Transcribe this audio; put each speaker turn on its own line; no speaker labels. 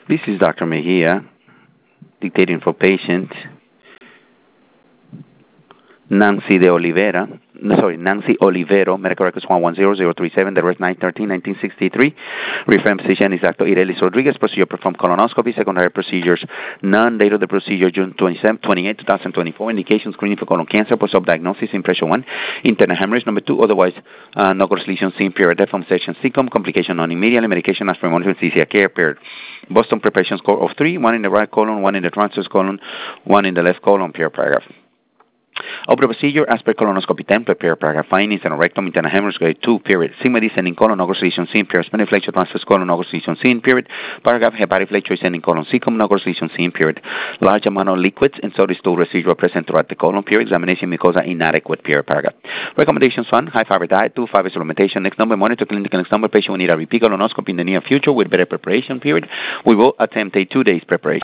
This is Dr. Mejia, dictating for patient Nancy Olivero, medical records 110037, the rest 913-1963. Referring physician is Dr. Irelis Rodriguez. Procedure performed colonoscopy. Secondary procedures, none. Date of the procedure, June 28, 2024. Indication, screening for colon cancer. Post-op diagnosis, impression 1. Internal hemorrhage, number 2. Otherwise, no gross lesion seen, period. Death from section CCOM. Complication non immediately. Medication as per monitoring CCI care, period. Boston preparation score of 3. 1 in the right colon, 1 in the transverse colon, 1 in the left colon, period, paragraph. Open procedure as per colonoscopy 10, prepare paragraph findings and rectum internal hemorrhage grade 2, period. Sigma descending colon, no gross lesion seen, period. Spinal flexure transverse colon, no gross lesion seen, period. Paragraph hepatic flexure descending colon, cecum, no gross lesion seen, period. Large amount of liquids and solid stool residual present throughout the colon, period. Examination mucosa inadequate, period, paragraph. Recommendations 1, high fiber diet, 2, fiber supplementation. Next number, monitor clinical. Next number, patient will need a repeat colonoscopy in the near future with better preparation, period. We will attempt a 2 days preparation.